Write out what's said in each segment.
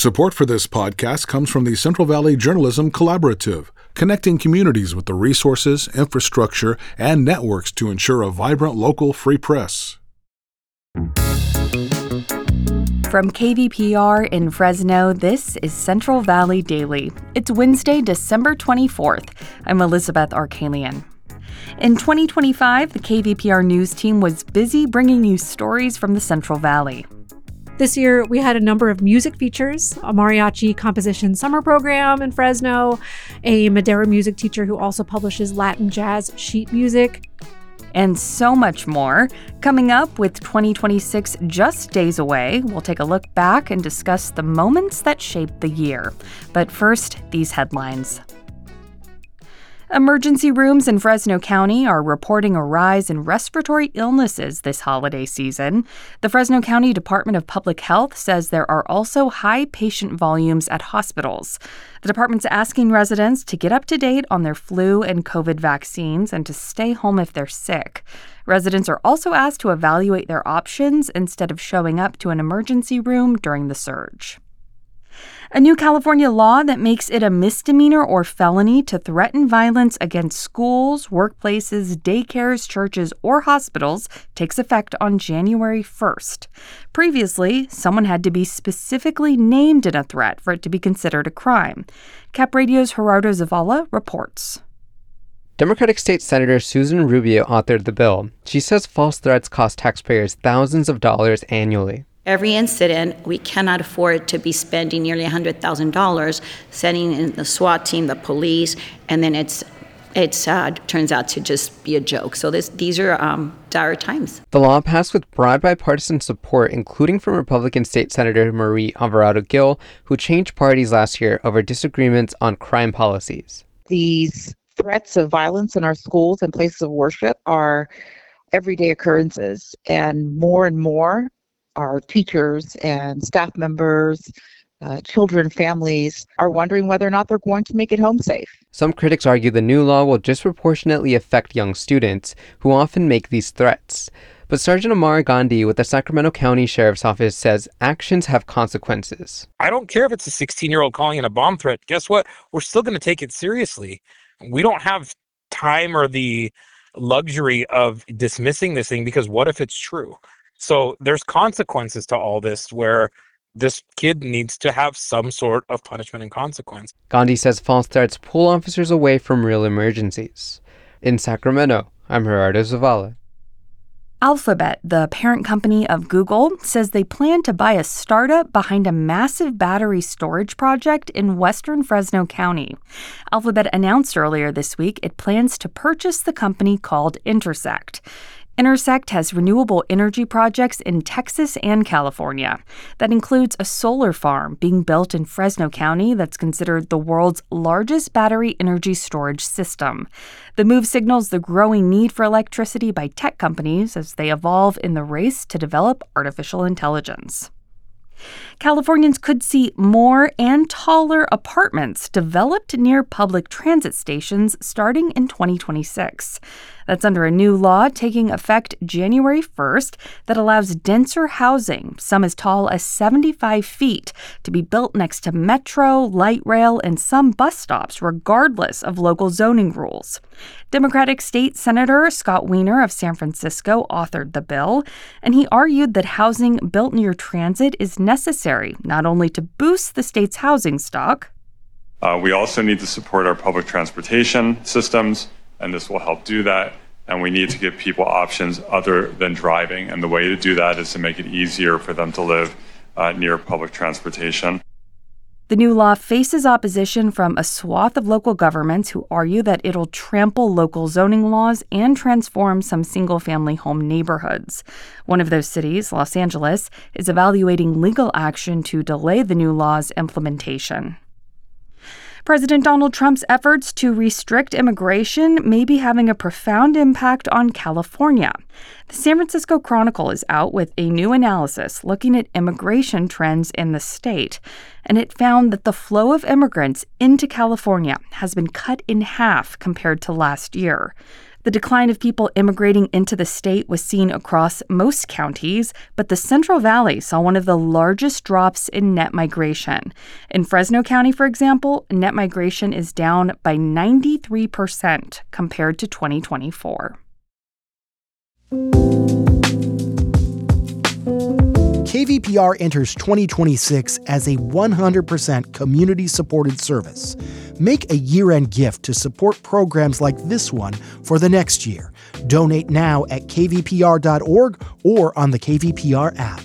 Support for this podcast comes from the Central Valley Journalism Collaborative, connecting communities with the resources, infrastructure, and networks to ensure a vibrant local free press. From KVPR in Fresno, this is Central Valley Daily. It's Wednesday, December 24th. I'm Elizabeth Arkalian. In 2025, the KVPR news team was busy bringing you stories from the Central Valley. This year, we had a number of music features, a mariachi composition summer program in Fresno, a Madera music teacher who also publishes Latin jazz sheet music, and so much more. Coming up, with 2026 just days away, we'll take a look back and discuss the moments that shaped the year. But first, these headlines. Emergency rooms in Fresno County are reporting a rise in respiratory illnesses this holiday season. The Fresno County Department of Public Health says there are also high patient volumes at hospitals. The department's asking residents to get up to date on their flu and COVID vaccines and to stay home if they're sick. Residents are also asked to evaluate their options instead of showing up to an emergency room during the surge. A new California law that makes it a misdemeanor or felony to threaten violence against schools, workplaces, daycares, churches, or hospitals takes effect on January 1st. Previously, someone had to be specifically named in a threat for it to be considered a crime. Cap Radio's Gerardo Zavala reports. Democratic State Senator Susan Rubio authored the bill. She says false threats cost taxpayers thousands of dollars annually. Every incident, we cannot afford to be spending nearly $100,000 sending in the SWAT team, the police, and then it turns out to just be a joke. So these are dire times. The law passed with broad bipartisan support, including from Republican State Senator Marie Alvarado-Gil, who changed parties last year over disagreements on crime policies. These threats of violence in our schools and places of worship are everyday occurrences, and more our teachers and staff members, children, families are wondering whether or not they're going to make it home safe. Some critics argue the new law will disproportionately affect young students who often make these threats. But Sergeant Amar Gandhi with the Sacramento County Sheriff's Office says actions have consequences. I don't care if it's a 16-year-old calling in a bomb threat. Guess what? We're still going to take it seriously. We don't have time or the luxury of dismissing this thing because what if it's true? So there's consequences to all this where this kid needs to have some sort of punishment and consequence. Gandhi says false threats pull officers away from real emergencies. In Sacramento, I'm Gerardo Zavala. Alphabet, the parent company of Google, says they plan to buy a startup behind a massive battery storage project in western Fresno County. Alphabet announced earlier this week it plans to purchase the company called Intersect. Intersect has renewable energy projects in Texas and California. That includes a solar farm being built in Fresno County that's considered the world's largest battery energy storage system. The move signals the growing need for electricity by tech companies as they evolve in the race to develop artificial intelligence. Californians could see more and taller apartments developed near public transit stations starting in 2026. That's under a new law taking effect January 1st that allows denser housing, some as tall as 75 feet, to be built next to metro, light rail, and some bus stops, regardless of local zoning rules. Democratic State Senator Scott Wiener of San Francisco authored the bill, and he argued that housing built near transit is necessary not only to boost the state's housing stock. We also need to support our public transportation systems, and this will help do that. And we need to give people options other than driving. And the way to do that is to make it easier for them to live near public transportation. The new law faces opposition from a swath of local governments who argue that it'll trample local zoning laws and transform some single-family home neighborhoods. One of those cities, Los Angeles, is evaluating legal action to delay the new law's implementation. President Donald Trump's efforts to restrict immigration may be having a profound impact on California. The San Francisco Chronicle is out with a new analysis looking at immigration trends in the state, and it found that the flow of immigrants into California has been cut in half compared to last year. The decline of people immigrating into the state was seen across most counties, but the Central Valley saw one of the largest drops in net migration. In Fresno County, for example, net migration is down by 93% compared to 2024. KVPR enters 2026 as a 100% community-supported service. Make a year-end gift to support programs like this one for the next year. Donate now at kvpr.org or on the KVPR app.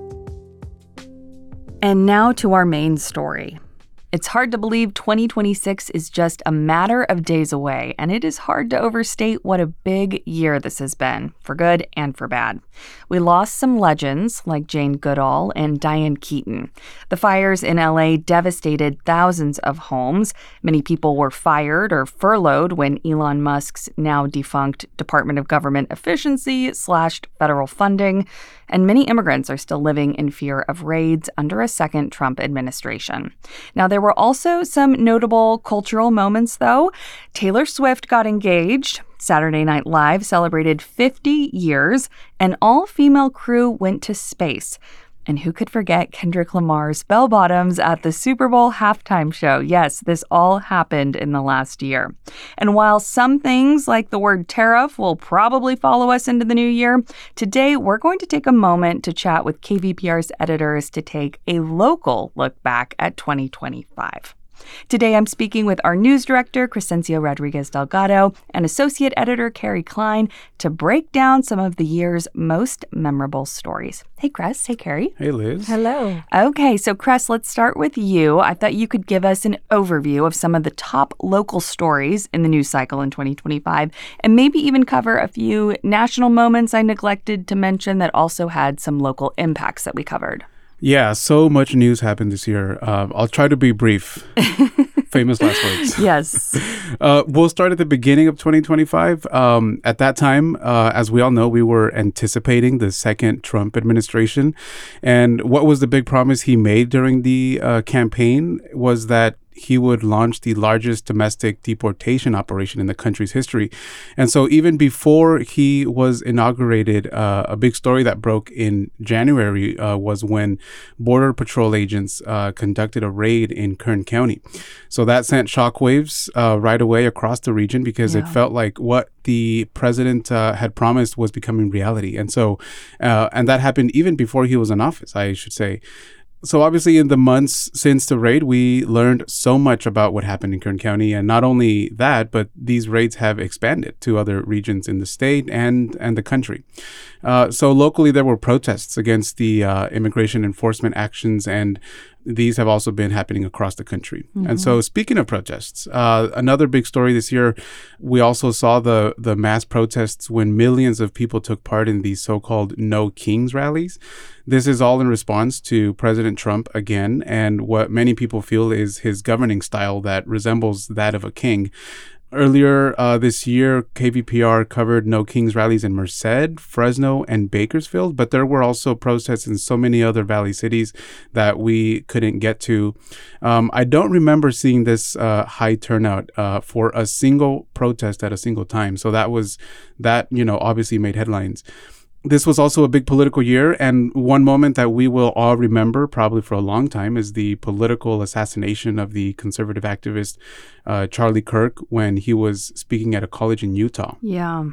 And now to our main story. It's hard to believe 2026 is just a matter of days away, and it is hard to overstate what a big year this has been, for good and for bad. We lost some legends like Jane Goodall and Diane Keaton. The fires in LA devastated thousands of homes. Many people were fired or furloughed when Elon Musk's now defunct Department of Government Efficiency slashed federal funding, and many immigrants are still living in fear of raids under a second Trump administration. Now, there were also some notable cultural moments, though. Taylor Swift got engaged. Saturday Night Live celebrated 50 years. An all-female crew went to space. And who could forget Kendrick Lamar's Bell Bottoms at the Super Bowl halftime show? Yes, this all happened in the last year. And while some things like the word tariff will probably follow us into the new year, today we're going to take a moment to chat with KVPR's editors to take a local look back at 2025. Today, I'm speaking with our news director, Crescencio Rodriguez Delgado, and associate editor, Carrie Klein, to break down some of the year's most memorable stories. Hey, Cress. Hey, Carrie. Hey, Liz. Hello. Okay, so Cress, let's start with you. I thought you could give us an overview of some of the top local stories in the news cycle in 2025, and maybe even cover a few national moments I neglected to mention that also had some local impacts that we covered. Yeah, so much news happened this year. I'll try to be brief. Famous last words. Yes. We'll start at the beginning of 2025. At that time, as we all know, we were anticipating the second Trump administration. And what was the big promise he made during the campaign was that he would launch the largest domestic deportation operation in the country's history. And so even before he was inaugurated, a big story that broke in January was when Border Patrol agents conducted a raid in Kern County. So that sent shockwaves right away across the region because it felt like what the president had promised was becoming reality. And so, and that happened even before he was in office, I should say. So obviously in the months since the raid, we learned so much about what happened in Kern County. And not only that, but these raids have expanded to other regions in the state and the country. So locally, there were protests against the immigration enforcement actions, and these have also been happening across the country. Mm-hmm. And so speaking of protests, another big story this year, we also saw the mass protests when millions of people took part in these so-called No Kings rallies. This is all in response to President Trump again, and what many people feel is his governing style that resembles that of a king. Earlier this year, KVPR covered No Kings rallies in Merced, Fresno, and Bakersfield, but there were also protests in so many other Valley cities that we couldn't get to. I don't remember seeing this high turnout for a single protest at a single time. So that obviously made headlines. This was also a big political year, and one moment that we will all remember probably for a long time is the political assassination of the conservative activist Charlie Kirk when he was speaking at a college in Utah. Yeah.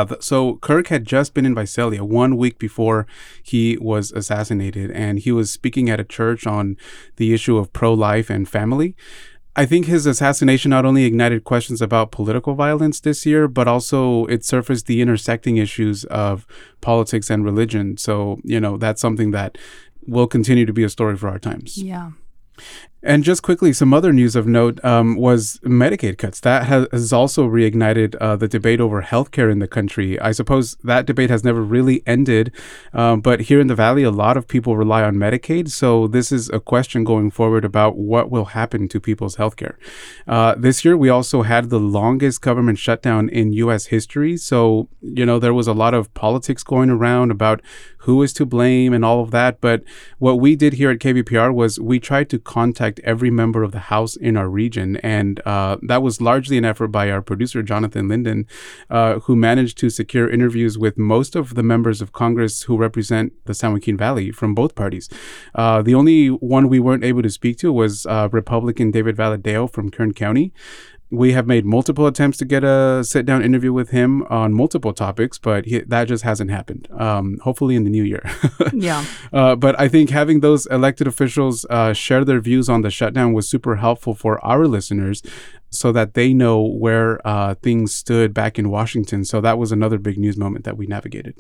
So Kirk had just been in Visalia 1 week before he was assassinated, and he was speaking at a church on the issue of pro-life and family. I think his assassination not only ignited questions about political violence this year, but also it surfaced the intersecting issues of politics and religion. So, that's something that will continue to be a story for our times. Yeah. And just quickly, some other news of note was Medicaid cuts. That has also reignited the debate over healthcare in the country. I suppose that debate has never really ended, but here in the Valley, a lot of people rely on Medicaid. So this is a question going forward about what will happen to people's healthcare. This year, we also had the longest government shutdown in U.S. history. So, there was a lot of politics going around about who is to blame and all of that. But what we did here at KVPR was we tried to contact elect every member of the House in our region. And that was largely an effort by our producer, Jonathan Linden, who managed to secure interviews with most of the members of Congress who represent the San Joaquin Valley from both parties. The only one we weren't able to speak to was Republican David Valadao from Kern County. We have made multiple attempts to get a sit-down interview with him on multiple topics, but that just hasn't happened. Hopefully in the new year. Yeah. But I think having those elected officials share their views on the shutdown was super helpful for our listeners so that they know where things stood back in Washington. So that was another big news moment that we navigated.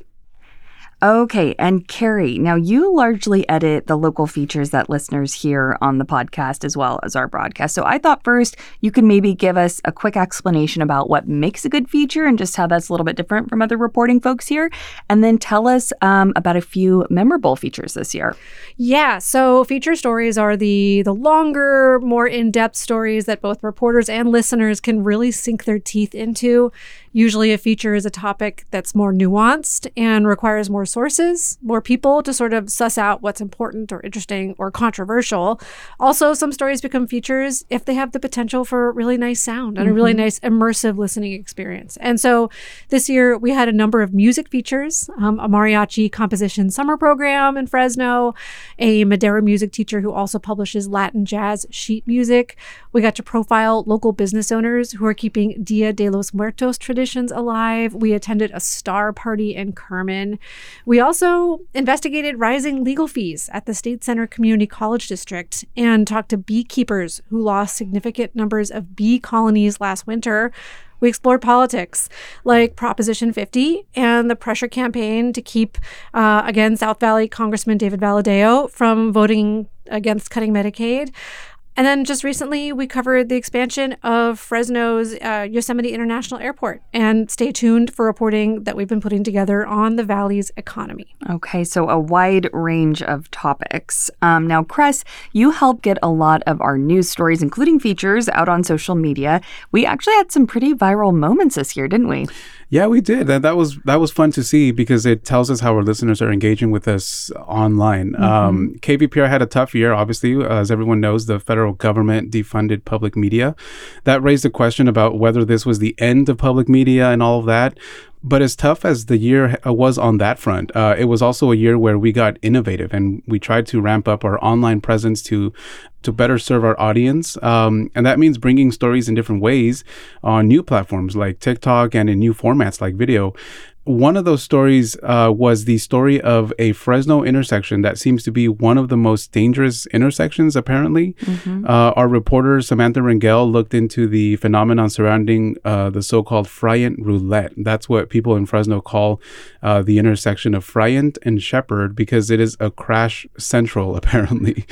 Okay, and Carrie, now you largely edit the local features that listeners hear on the podcast as well as our broadcast. So I thought first you could maybe give us a quick explanation about what makes a good feature and just how that's a little bit different from other reporting folks here. And then tell us about a few memorable features this year. Yeah, so feature stories are the longer, more in-depth stories that both reporters and listeners can really sink their teeth into. Usually a feature is a topic that's more nuanced and requires more sources, more people to sort of suss out what's important or interesting or controversial. Also, some stories become features if they have the potential for really nice sound and a really nice immersive listening experience. And so this year we had a number of music features, a mariachi composition summer program in Fresno, a Madera music teacher who also publishes Latin jazz sheet music. We got to profile local business owners who are keeping Dia de los Muertos traditions alive. We attended a star party in Kerman. We also investigated rising legal fees at the State Center Community College District and talked to beekeepers who lost significant numbers of bee colonies last winter. We explored politics like Proposition 50 and the pressure campaign to keep, again, South Valley Congressman David Valadao from voting against cutting Medicaid. And then just recently, we covered the expansion of Fresno's Yosemite International Airport. And stay tuned for reporting that we've been putting together on the Valley's economy. Okay, so a wide range of topics. Now, Cress, you helped get a lot of our news stories, including features, out on social media. We actually had some pretty viral moments this year, didn't we? Yeah, we did. That was fun to see because it tells us how our listeners are engaging with us online. KVPR had a tough year, obviously. As everyone knows, the federal government defunded public media. That raised a question about whether this was the end of public media and all of that. But as tough as the year was on that front, it was also a year where we got innovative and we tried to ramp up our online presence to better serve our audience. And that means bringing stories in different ways on new platforms like TikTok and in new formats like video. One of those stories was the story of a Fresno intersection that seems to be one of the most dangerous intersections, apparently. Our reporter, Samantha Rangel, looked into the phenomenon surrounding the so-called Friant Roulette. That's what people in Fresno call the intersection of Friant and Shepherd because it is a crash central, apparently.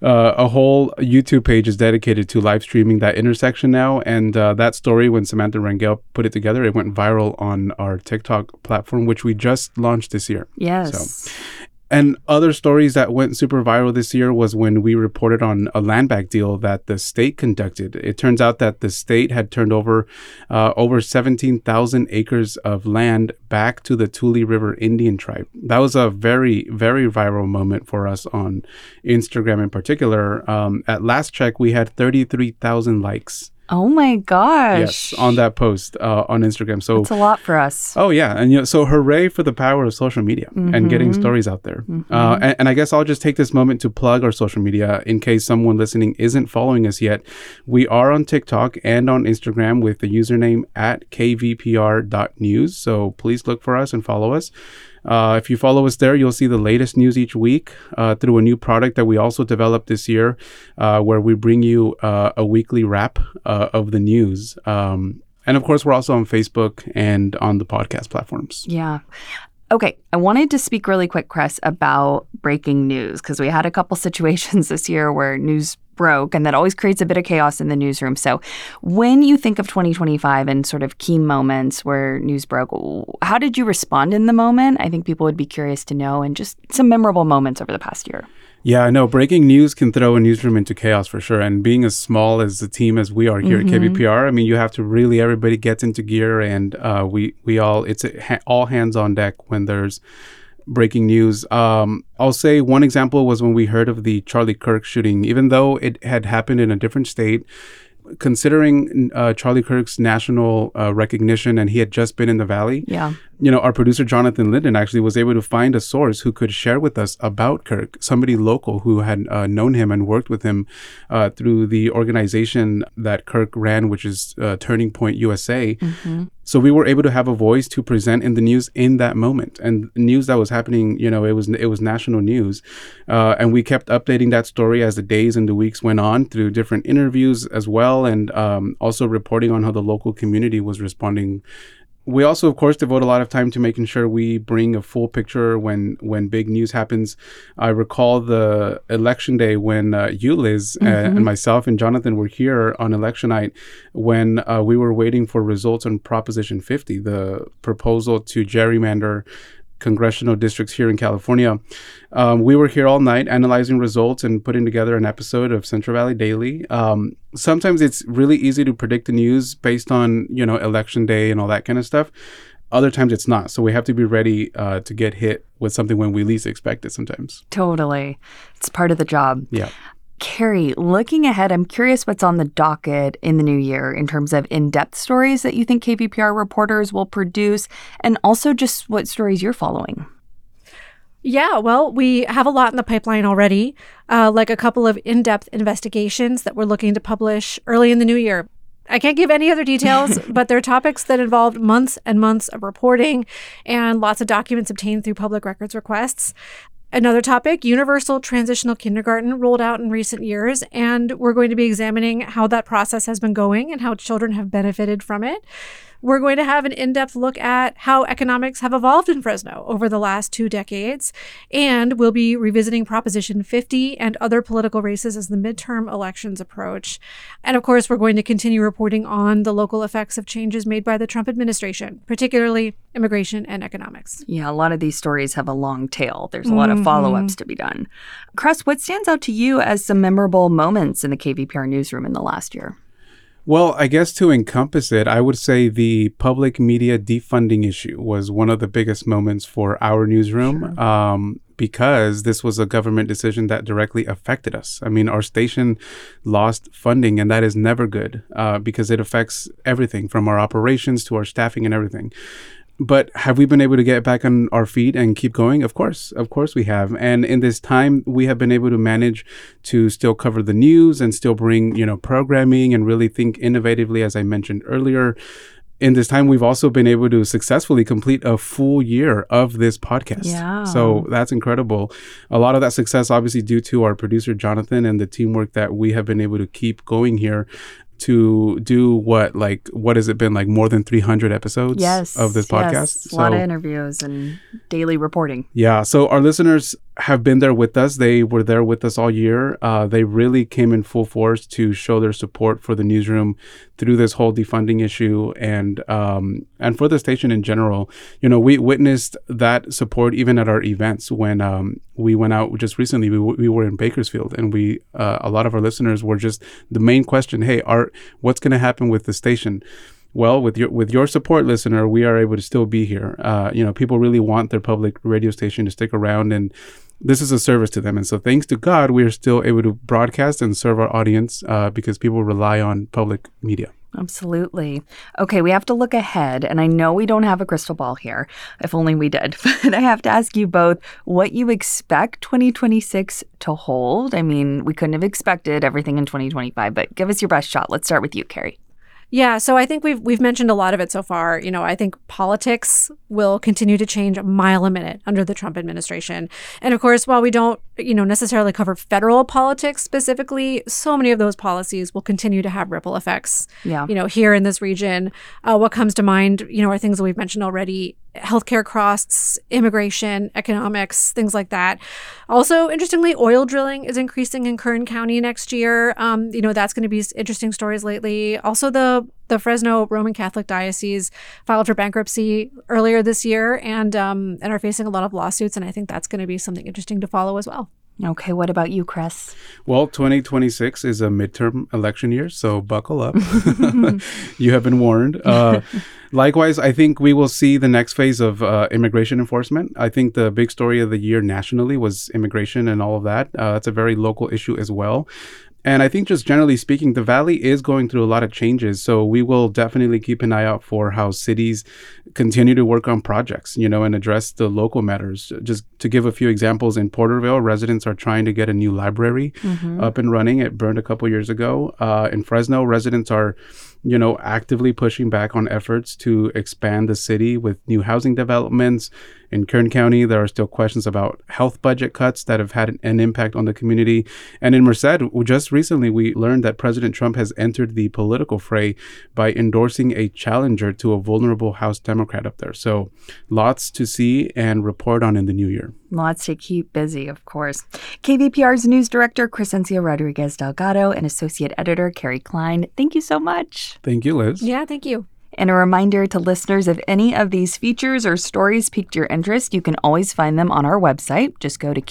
A whole YouTube page is dedicated to live streaming that intersection now. And that story, when Samantha Rangel put it together, it went viral on our TikTok platform, which we just launched this year. Yes. So, and other stories that went super viral this year was when we reported on a land bank deal that the state conducted. It turns out that the state had turned over 17,000 acres of land back to the Tule River Indian tribe. That was a very, very viral moment for us on Instagram in particular. At last check, we had 33,000 likes. Oh my gosh. Yes, on that post on Instagram. So it's a lot for us. Oh yeah, and so hooray for the power of social media and getting stories out there. And I guess I'll just take this moment to plug our social media in case someone listening isn't following us yet. We are on TikTok and on Instagram with the username @kvpr.news. So please look for us and follow us. If you follow us there, you'll see the latest news each week through a new product that we also developed this year where we bring you a weekly wrap of the news. And of course, we're also on Facebook and on the podcast platforms. Yeah. Okay, I wanted to speak really quick, Cress, about breaking news because we had a couple situations this year where news broke, and that always creates a bit of chaos in the newsroom. So when you think of 2025 and sort of key moments where news broke, how did you respond in the moment? I think people would be curious to know, and just some memorable moments over the past year. Yeah, I know. Breaking news can throw a newsroom into chaos for sure. And being as small as the team as we are here at KVPR, I mean, you have to really, everybody gets into gear and we all, it's all hands on deck when there's breaking news. I'll say one example was when we heard of the Charlie Kirk shooting. Even though it had happened in a different state, considering Charlie Kirk's national recognition, and he had just been in the Valley, our producer Jonathan Linden actually was able to find a source who could share with us about Kirk, somebody local who had known him and worked with him through the organization that Kirk ran, which is Turning Point USA. Mm-hmm. So we were able to have a voice to present in the news in that moment, and news that was happening. It was national news, and we kept updating that story as the days and the weeks went on through different interviews as well, and also reporting on how the local community was responding. We also, of course, devote a lot of time to making sure we bring a full picture when big news happens. I recall the election day when you, Liz, and myself and Jonathan were here on election night when we were waiting for results on Proposition 50, the proposal to gerrymander congressional districts here in California. We were here all night analyzing results and putting together an episode of Central Valley Daily. Sometimes it's really easy to predict the news based on, election day and all that kind of stuff. Other times it's not. So we have to be ready to get hit with something when we least expect it sometimes. Totally. It's part of the job. Yeah. Carrie, looking ahead, I'm curious what's on the docket in the new year in terms of in-depth stories that you think KVPR reporters will produce, and also just what stories you're following. Yeah, well, we have a lot in the pipeline already, like a couple of in-depth investigations that we're looking to publish early in the new year. I can't give any other details, but they're topics that involved months and months of reporting and lots of documents obtained through public records requests. Another topic, universal transitional kindergarten rolled out in recent years, and we're going to be examining how that process has been going and how children have benefited from it. We're going to have an in-depth look at how economics have evolved in Fresno over the last 2 decades, and we'll be revisiting Proposition 50 and other political races as the midterm elections approach. And of course, we're going to continue reporting on the local effects of changes made by the Trump administration, particularly immigration and economics. Yeah, a lot of these stories have a long tail. There's a lot of follow-ups to be done. Cress, what stands out to you as some memorable moments in the KVPR newsroom in the last year? Well, I guess to encompass it, I would say the public media defunding issue was one of the biggest moments for our newsroom. Sure. Because this was a government decision that directly affected us. I mean, our station lost funding, and that is never good because it affects everything from our operations to our staffing and everything. But have we been able to get back on our feet and keep going? Of course we have. And in this time, we have been able to manage to still cover the news and still bring, programming and really think innovatively, as I mentioned earlier. In this time, we've also been able to successfully complete a full year of this podcast. Yeah. So that's incredible. A lot of that success, obviously, due to our producer, Jonathan, and the teamwork that we have been able to keep going here to do what has it been, like more than 300 episodes of this podcast? Yes, a lot of interviews and daily reporting. Yeah, so our listeners have been there with us. They were there with us all year. They really came in full force to show their support for the newsroom through this whole defunding issue and for the station in general. We witnessed that support even at our events when we went out just recently. We were in Bakersfield, and a lot of our listeners were just the main question, hey, what's going to happen with the station? Well, with your support, listener, we are able to still be here. People really want their public radio station to stick around, and this is a service to them. And so thanks to God, we are still able to broadcast and serve our audience because people rely on public media. Absolutely. Okay, we have to look ahead, and I know we don't have a crystal ball here. If only we did. But I have to ask you both what you expect 2026 to hold. I mean, we couldn't have expected everything in 2025, but give us your best shot. Let's start with you, Carrie. Yeah, so I think we've mentioned a lot of it so far. I think politics will continue to change a mile a minute under the Trump administration. And of course, while we don't, necessarily cover federal politics specifically, so many of those policies will continue to have ripple effects, here in this region. What comes to mind, are things that we've mentioned already: healthcare costs, immigration, economics, things like that. Also, interestingly, oil drilling is increasing in Kern County next year. That's going to be interesting stories lately. Also, the Fresno Roman Catholic Diocese filed for bankruptcy earlier this year and are facing a lot of lawsuits, and I think that's going to be something interesting to follow as well. Okay, what about you, Chris? Well, 2026 is a midterm election year, so buckle up. You have been warned. Likewise, I think we will see the next phase of immigration enforcement. I think the big story of the year nationally was immigration and all of that. It's a very local issue as well. And I think just generally speaking, the Valley is going through a lot of changes. So we will definitely keep an eye out for how cities continue to work on projects, and address the local matters. Just to give a few examples, in Porterville, residents are trying to get a new library up and running. It burned a couple years ago. In Fresno, residents are actively pushing back on efforts to expand the city with new housing developments. In Kern County, there are still questions about health budget cuts that have had an impact on the community. And in Merced, just recently, we learned that President Trump has entered the political fray by endorsing a challenger to a vulnerable House Democrat up there. So lots to see and report on in the new year. Lots to keep busy, of course. KVPR's news director, Crescencia Rodriguez Delgado, and associate editor, Carrie Klein, thank you so much. Thank you, Liz. Yeah, thank you. And a reminder to listeners, if any of these features or stories piqued your interest, you can always find them on our website. Just go to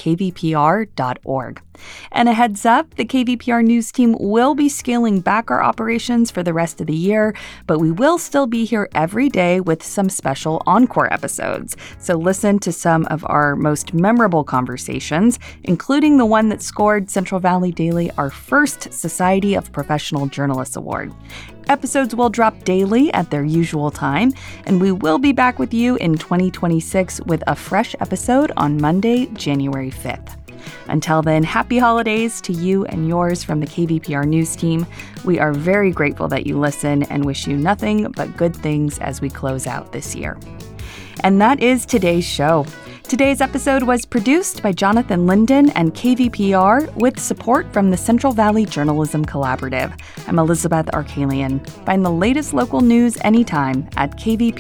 kvpr.org. And a heads up, the KVPR news team will be scaling back our operations for the rest of the year, but we will still be here every day with some special encore episodes. So listen to some of our most memorable conversations, including the one that scored Central Valley Daily our first Society of Professional Journalists Award. Episodes will drop daily at their usual time, and we will be back with you in 2026 with a fresh episode on Monday, January 5th. Until then, happy holidays to you and yours from the KVPR News team. We are very grateful that you listen and wish you nothing but good things as we close out this year. And that is today's show. Today's episode was produced by Jonathan Linden and KVPR with support from the Central Valley Journalism Collaborative. I'm Elizabeth Arkalian. Find the latest local news anytime at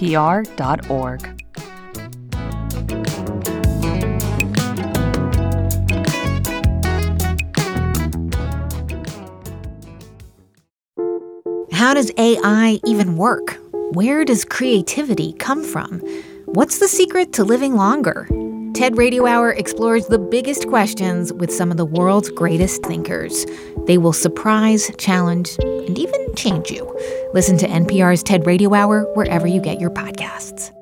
kvpr.org. How does AI even work? Where does creativity come from? What's the secret to living longer? TED Radio Hour explores the biggest questions with some of the world's greatest thinkers. They will surprise, challenge, and even change you. Listen to NPR's TED Radio Hour wherever you get your podcasts.